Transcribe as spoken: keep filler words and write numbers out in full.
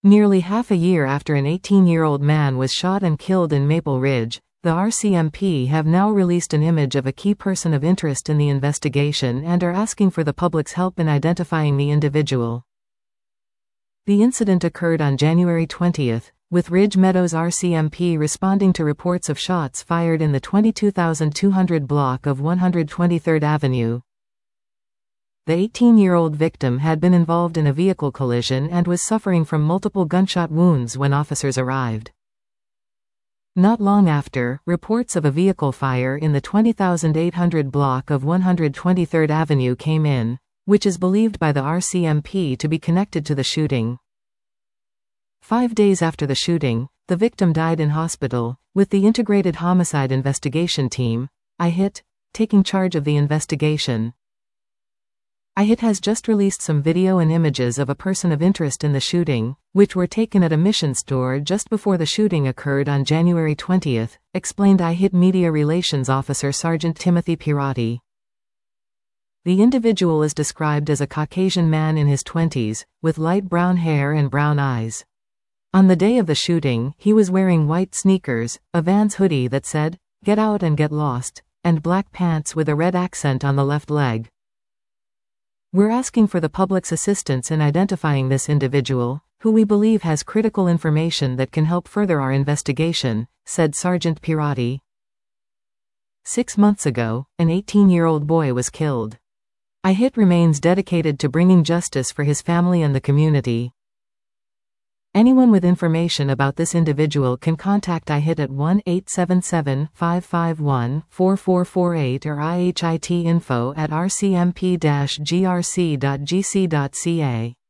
Nearly half a year after an eighteen-year-old man was shot and killed in Maple Ridge, the R C M P have now released an image of a key person of interest in the investigation and are asking for the public's help in identifying the individual. The incident occurred on January twentieth, with Ridge Meadows R C M P responding to reports of shots fired in the twenty-two thousand two hundred block of one hundred twenty-third Avenue. The eighteen-year-old victim had been involved in a vehicle collision and was suffering from multiple gunshot wounds when officers arrived. Not long after, reports of a vehicle fire in the twenty thousand eight hundred block of one hundred twenty-third Avenue came in, which is believed by the R C M P to be connected to the shooting. Five days after the shooting, the victim died in hospital, with the Integrated Homicide Investigation Team, I H I T, taking charge of the investigation. I H I T has just released some video and images of a person of interest in the shooting, which were taken at a Mission store just before the shooting occurred on January twentieth, explained I H I T Media Relations Officer Sergeant Timothy Pirati. The individual is described as a Caucasian man in his twenties, with light brown hair and brown eyes. On the day of the shooting, he was wearing white sneakers, a Vans hoodie that said, "Get out and get lost," and black pants with a red accent on the left leg. We're asking for the public's assistance in identifying this individual, who we believe has critical information that can help further our investigation, said Sergeant Pirati. Six months ago, an eighteen-year-old boy was killed. I H I T remains dedicated to bringing justice for his family and the community. Anyone with information about this individual can contact I H I T at one eight seven seven, five five one, four four four eight or I H I T info at r c m p dash g r c dot g c dot c a.